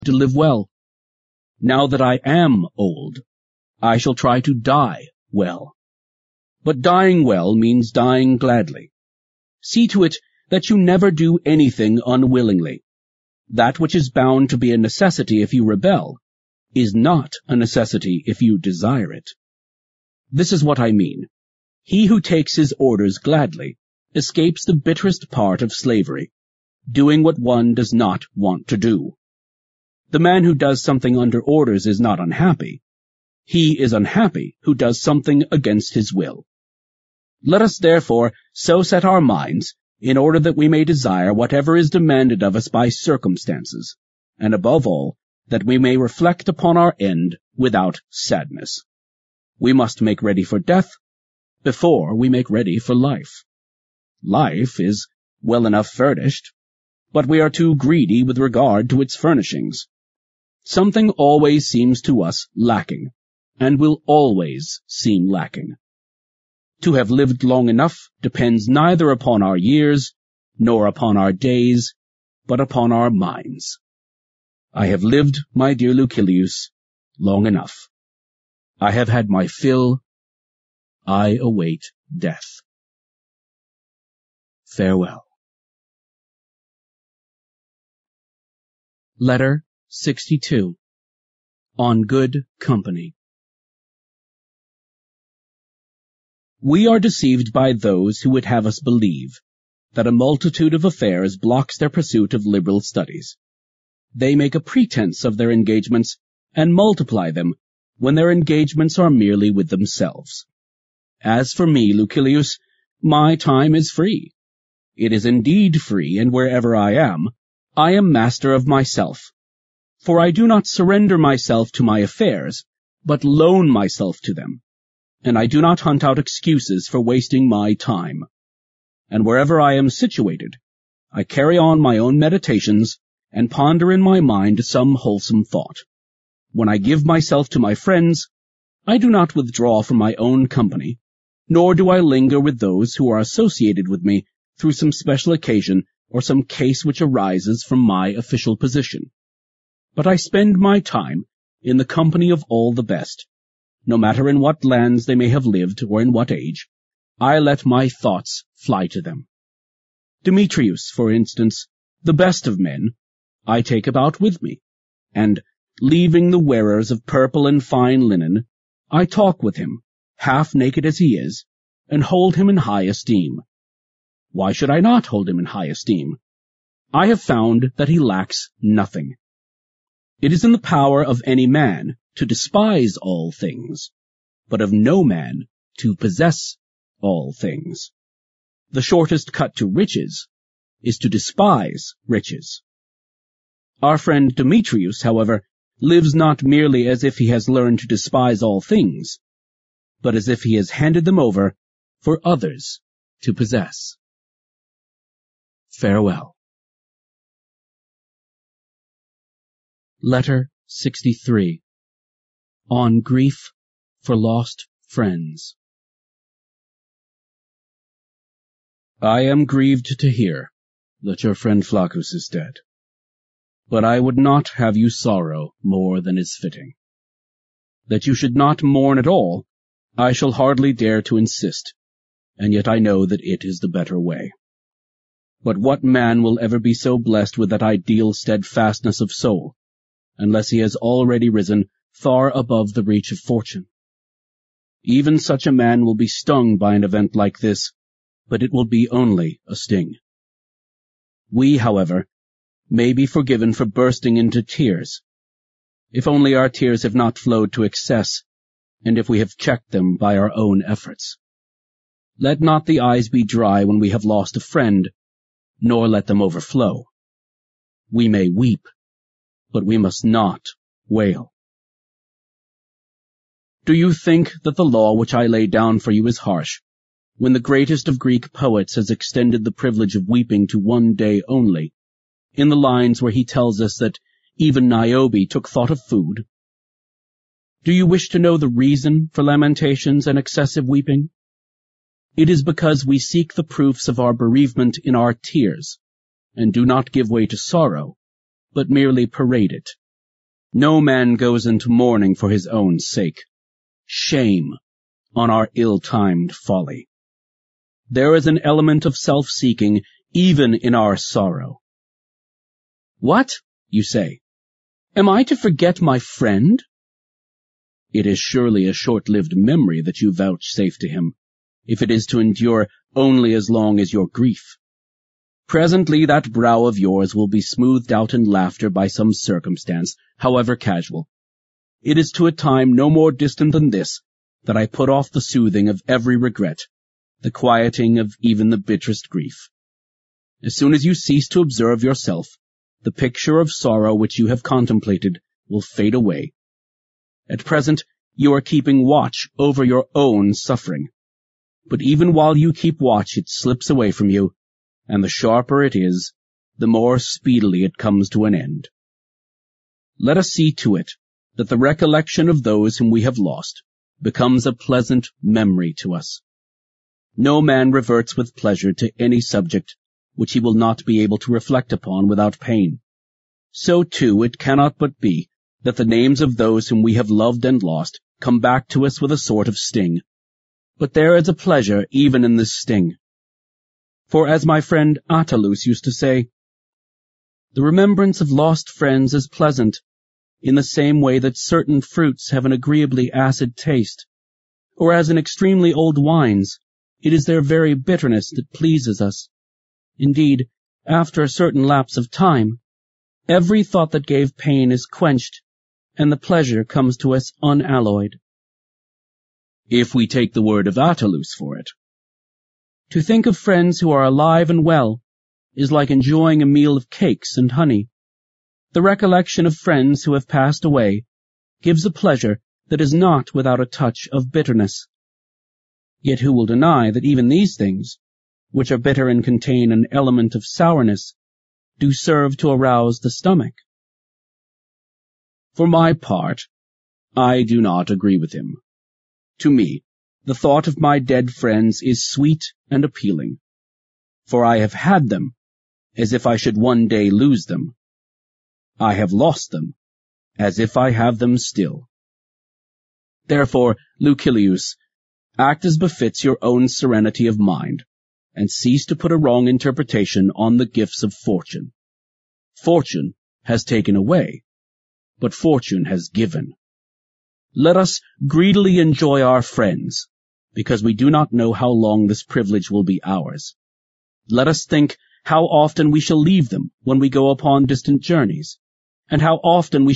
to live well. Now that I am old, I shall try to die well. But dying well means dying gladly. See to it that you never do anything unwillingly. That which is bound to be a necessity if you rebel is not a necessity if you desire it. This is what I mean. He who takes his orders gladly escapes the bitterest part of slavery, doing what one does not want to do. The man who does something under orders is not unhappy. He is unhappy who does something against his will. Let us therefore so set our minds, in order that we may desire whatever is demanded of us by circumstances, and above all, that we may reflect upon our end without sadness. We must make ready for death before we make ready for life. Life is well enough furnished, but we are too greedy with regard to its furnishings. Something always seems to us lacking, and will always seem lacking. To have lived long enough depends neither upon our years, nor upon our days, but upon our minds. I have lived, my dear Lucilius, long enough. I have had my fill. I await death. Farewell. Letter 62. On Good Company. We are deceived by those who would have us believe that a multitude of affairs blocks their pursuit of liberal studies. They make a pretense of their engagements and multiply them when their engagements are merely with themselves. As for me, Lucilius, my time is free. It is indeed free, and wherever I am master of myself. For I do not surrender myself to my affairs, but loan myself to them. And I do not hunt out excuses for wasting my time. And wherever I am situated, I carry on my own meditations and ponder in my mind some wholesome thought. When I give myself to my friends, I do not withdraw from my own company, nor do I linger with those who are associated with me through some special occasion or some case which arises from my official position. But I spend my time in the company of all the best. No matter in what lands they may have lived or in what age, I let my thoughts fly to them. Demetrius, for instance, the best of men, I take about with me, and, leaving the wearers of purple and fine linen, I talk with him, half naked as he is, and hold him in high esteem. Why should I not hold him in high esteem? I have found that he lacks nothing. It is in the power of any man to despise all things, but of no man to possess all things. The shortest cut to riches is to despise riches. Our friend Demetrius, however, lives not merely as if he has learned to despise all things, but as if he has handed them over for others to possess. Farewell. Letter 63. On Grief for Lost Friends. I am grieved to hear that your friend Flaccus is dead, but I would not have you sorrow more than is fitting. That you should not mourn at all, I shall hardly dare to insist, and yet I know that it is the better way. But what man will ever be so blessed with that ideal steadfastness of soul, unless he has already risen far above the reach of fortune? Even such a man will be stung by an event like this, but it will be only a sting. We, however, may be forgiven for bursting into tears, if only our tears have not flowed to excess, and if we have checked them by our own efforts. Let not the eyes be dry when we have lost a friend, nor let them overflow. We may weep, but we must not wail. Do you think that the law which I lay down for you is harsh, when the greatest of Greek poets has extended the privilege of weeping to one day only, in the lines where he tells us that even Niobe took thought of food? Do you wish to know the reason for lamentations and excessive weeping? It is because we seek the proofs of our bereavement in our tears, and do not give way to sorrow, but merely parade it No man goes into mourning for his own sake. Shame on our ill-timed folly. There is an element of self-seeking even in our sorrow. What, you say? Am I to forget my friend? It is surely a short-lived memory that you vouchsafe to him, if it is to endure only as long as your grief. Presently that brow of yours will be smoothed out in laughter by some circumstance, however casual. It is to a time no more distant than this that I put off the soothing of every regret, the quieting of even the bitterest grief. As soon as you cease to observe yourself, the picture of sorrow which you have contemplated will fade away. At present, you are keeping watch over your own suffering. But even while you keep watch, it slips away from you, and the sharper it is, the more speedily it comes to an end. Let us see to it that the recollection of those whom we have lost becomes a pleasant memory to us. No man reverts with pleasure to any subject which he will not be able to reflect upon without pain. So, too, it cannot but be that the names of those whom we have loved and lost come back to us with a sort of sting. But there is a pleasure even in this sting. For as my friend Attalus used to say, the remembrance of lost friends is pleasant, in the same way that certain fruits have an agreeably acid taste, or as in extremely old wines, it is their very bitterness that pleases us. Indeed, after a certain lapse of time, every thought that gave pain is quenched, and the pleasure comes to us unalloyed. If we take the word of Attalus for it, to think of friends who are alive and well is like enjoying a meal of cakes and honey. The recollection of friends who have passed away gives a pleasure that is not without a touch of bitterness. Yet who will deny that even these things, which are bitter and contain an element of sourness, do serve to arouse the stomach? For my part, I do not agree with him. To me, the thought of my dead friends is sweet and appealing, for I have had them as if I should one day lose them. I have lost them as if I have them still. Therefore, Lucilius, act as befits your own serenity of mind, and cease to put a wrong interpretation on the gifts of fortune. Fortune has taken away, but fortune has given. Let us greedily enjoy our friends, because we do not know how long this privilege will be ours. Let us think how often we shall leave them when we go upon distant journeys, and how often we